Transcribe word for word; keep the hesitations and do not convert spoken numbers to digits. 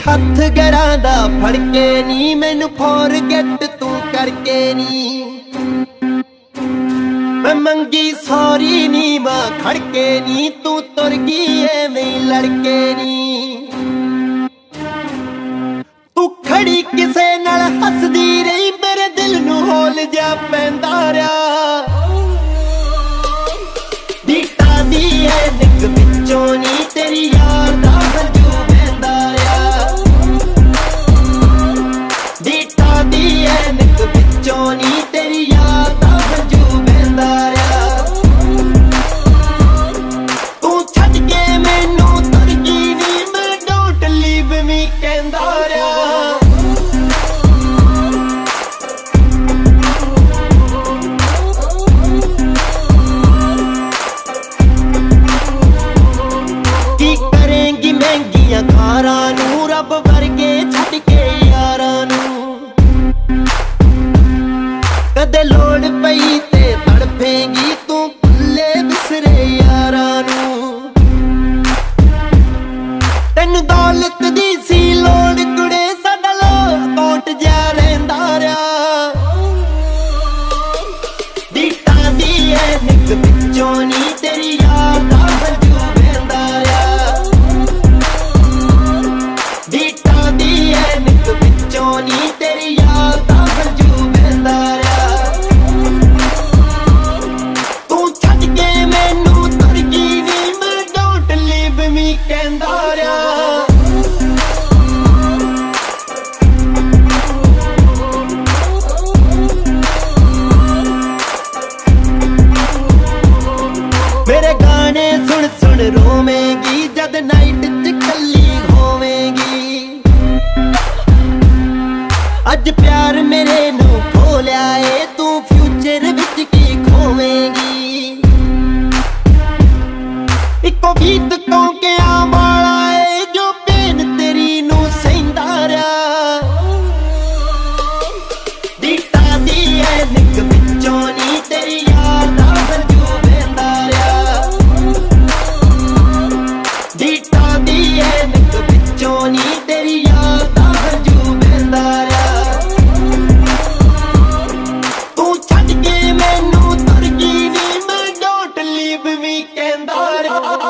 हथ गरां दा फड़ के नी मैनू फॉरगेट तू करके नी मैं मंगी सॉरी नी मां खड़के नी तू तुर गई एवें लड़के नी तू खड़ी किसे नाल हसदी रही मेरे दिल नू होल जा पैंदा रहा दीटा दी है निक विचों नी तेरी यार दा हंजू बहंदा रहा दीटा दी है निक विचों नी तेरी यार दा हंजू बहंदा रहा तू छड्ड के मैनू तुर गई नी मैं डोंट लीव मी कहंदा रहा खारां नू रब वर्गे छड्ड के यारां नू कदे लोड़ पई ते तड़फेंगी तू भुल्ले बिसरे यारां नू तैनू दौलत दी सी लोड़ कुड़े साडा लो अकाउंट जा रहिंदा रहा दीटा दी है निक विचों नी तेरी यार दा हंजू बहंदा रहा दीटा दी है निक विचों नी तेरी यार दा हंजू बहंदा रहा तू छड्ड के मैनू तुर गई नी मैं डोंट लीव मी कहंदा रहा मेरे गाने सुन सुन रोवेंगी जद नाइट च कल्ली होवेंगी अज प्यार मेरे नू खो लिया है तू फ्यूचर विच की खोवेंगी इको गीत कौ के आवाला है जो पेन तेरी नू सहिंदा रहा दीटा दी है निक विचों नी तेरी यार दा हंजू बहंदा रहा दीटा दी है निक विचों नी तेरी यार दा हंजू बहंदा रहा तू छड्ड के मैनू तुर गई नी मैं डोंट लीव मी कहंदा रहा